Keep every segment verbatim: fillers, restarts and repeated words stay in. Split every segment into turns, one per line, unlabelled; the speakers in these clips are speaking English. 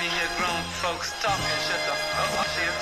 me hear grown folks talking. Shut the fuck up, shit.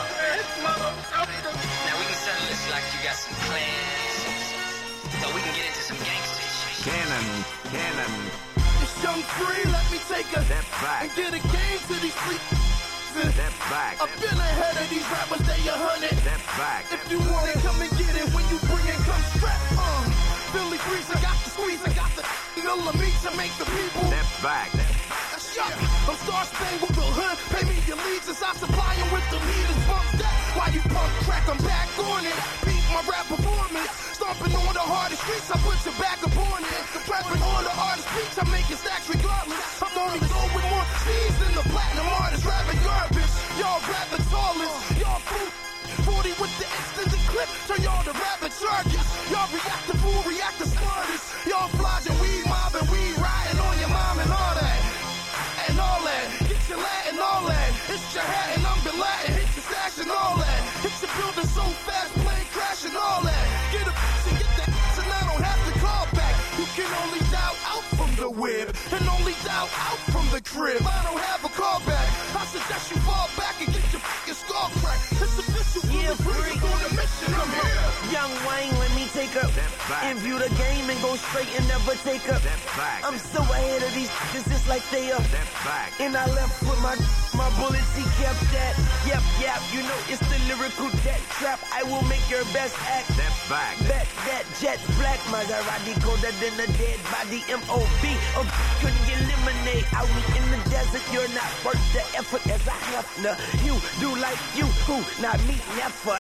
Now we can settle this like you got some plans, so we can get into some gangster shit.
Cannon, cannon.
It's Young Free, let me take a
step back
and get a game to these streets.
Step back.
I've been ahead of these rappers, they a hundred.
Step back.
If you want it, come and get it. When you bring it, come strap. Uh, Philly Breeze, I got the squeeze, I got the ill of me to make the people.
Step back.
That's yup. I'm Star Spangled the hood. Pay me your leads as I supply them with the leaders. Bump that. Why you punk crack? I'm back on it. Beat my rap performance. Stomping on the hardest streets, I put your back upon it. Prepping all the hardest beats, I'm making stacks regardless. I'm only going with more speeds than the platinum artist. Rapping garbage. Y'all rap the tallest. Y'all fool. forty with the extended clip. Turn y'all to rabbit charges. Y'all react to fool, react to smartest. Y'all flogging, we mobbing, we riding on your mom and all that. And all that. Get your Latin, all that. It's your hat and I'm Bin Laden. Hit your stash and all that. Hit your building so fast, plane crash and all that. Get a and get that and I don't have to call back. You can only dial out from the whip and only dial out from the crib. I don't have a call back. I suggest you fall back and get your fucking skull cracked. It's official.
Yeah, free.
On the mission, I'm here.
Young Wayne, let me take up and view the game and go straight and never take up. I'm so ahead of these niggas, it's like they up. And I left with my my bullets, he kept that. Yep, yep, you know it's the lyrical death trap. I will make your best act.
Step back.
Bet that jet black Maserati colder than a dead body. M O B. Oh, couldn't get lemonade out in the desert. You're not worth the effort as I have to. You do like you, who not me, never.